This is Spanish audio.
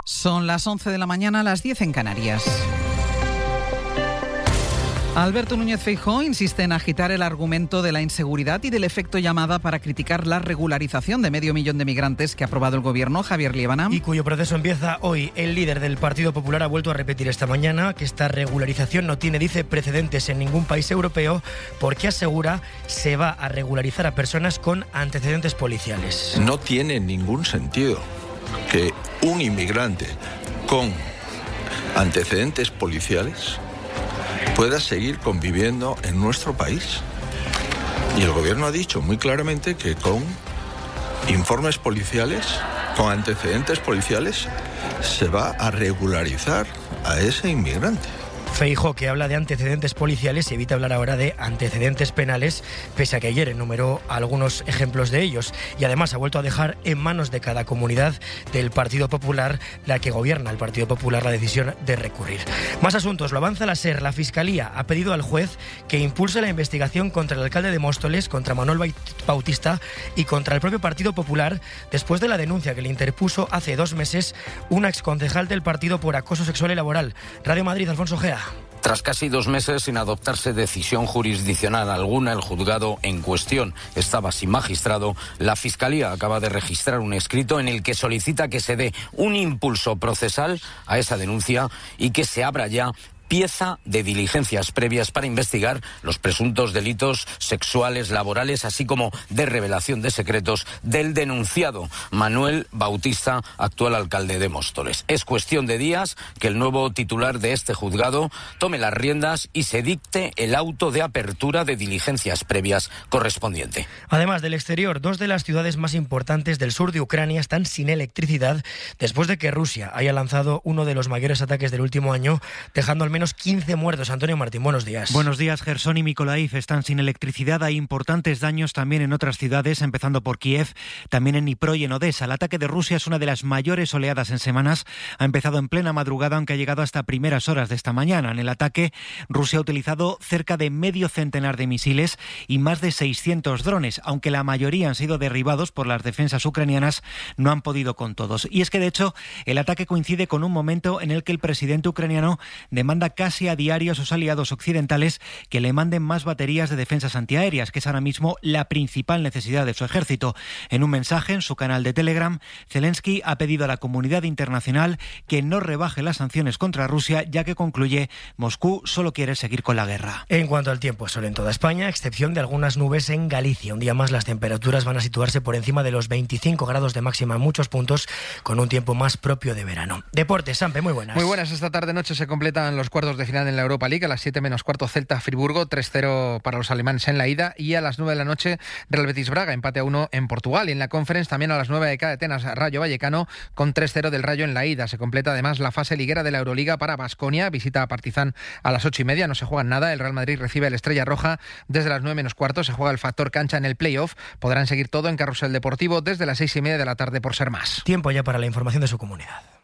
Son las 11 de la mañana, las 10 en Canarias. Alberto Núñez Feijóo insiste en agitar el argumento de la inseguridad y del efecto llamada para criticar la regularización de 500.000 de migrantes que ha aprobado el gobierno, Javier Liébana. Y cuyo proceso empieza hoy. El líder del Partido Popular ha vuelto a repetir esta mañana que esta regularización no tiene, dice, precedentes en ningún país europeo, porque asegura se va a regularizar a personas con antecedentes policiales. No tiene ningún sentido que un inmigrante con antecedentes policiales pueda seguir conviviendo en nuestro país. Y el gobierno ha dicho muy claramente que con informes policiales, con antecedentes policiales, se va a regularizar a ese inmigrante. Feijóo, que habla de antecedentes policiales y evita hablar ahora de antecedentes penales, pese a que ayer enumeró algunos ejemplos de ellos. Y además ha vuelto a dejar en manos de cada comunidad del Partido Popular, la que gobierna el Partido Popular, la decisión de recurrir. Más asuntos. Lo avanza la SER. La Fiscalía ha pedido al juez que impulse la investigación contra el alcalde de Móstoles, contra Manuel Bautista y contra el propio Partido Popular, después de la denuncia que le interpuso hace 2 meses una exconcejal del partido por acoso sexual y laboral. Radio Madrid, Alfonso Gea. Tras casi 2 meses sin adoptarse decisión jurisdiccional alguna, el juzgado en cuestión estaba sin magistrado. La Fiscalía acaba de registrar un escrito en el que solicita que se dé un impulso procesal a esa denuncia y que se abra ya pieza de diligencias previas para investigar los presuntos delitos sexuales, laborales, así como de revelación de secretos del denunciado Manuel Bautista, actual alcalde de Móstoles. Es cuestión de días que el nuevo titular de este juzgado tome las riendas y se dicte el auto de apertura de diligencias previas correspondiente. Además del exterior, 2 de las ciudades más importantes del sur de Ucrania están sin electricidad después de que Rusia haya lanzado uno de los mayores ataques del último año, dejando al menos 15 muertos. Antonio Martín, buenos días. Buenos días. Jersón y Mykolaiv están sin electricidad. Hay importantes daños también en otras ciudades, empezando por Kiev, también en Dnipro y en Odesa. El ataque de Rusia es una de las mayores oleadas en semanas. Ha empezado en plena madrugada, aunque ha llegado hasta primeras horas de esta mañana. En el ataque, Rusia ha utilizado cerca de medio centenar de misiles y más de 600 drones. Aunque la mayoría han sido derribados por las defensas ucranianas, no han podido con todos. Y es que, de hecho, el ataque coincide con un momento en el que el presidente ucraniano demanda casi a diario a sus aliados occidentales que le manden más baterías de defensas antiaéreas, que es ahora mismo la principal necesidad de su ejército. En un mensaje en su canal de Telegram, Zelensky ha pedido a la comunidad internacional que no rebaje las sanciones contra Rusia, ya que, concluye, Moscú solo quiere seguir con la guerra. En cuanto al tiempo, sol en toda España, a excepción de algunas nubes en Galicia. Un día más las temperaturas van a situarse por encima de los 25 grados de máxima en muchos puntos, con un tiempo más propio de verano. Deportes, Sampe, muy buenas. Muy buenas. Esta tarde-noche se completan los cuartos de final en la Europa League. A las 7 menos cuarto, Celta-Friburgo, 3-0 para los alemanes en la ida. Y a las 9 de la noche, Real Betis-Braga, empate a 1 en Portugal. Y en la Conference también a las 9 de Atenas, Rayo Vallecano, con 3-0 del Rayo en la ida. Se completa además la fase liguera de la Euroliga para Baskonia. Visita a Partizan a las 8:30. No se juega nada. El Real Madrid recibe el Estrella Roja desde las 9 menos cuarto. Se juega el factor cancha en el playoff. Podrán seguir todo en Carrusel Deportivo desde las 6:30 de la tarde por ser más. Tiempo ya para la información de su comunidad.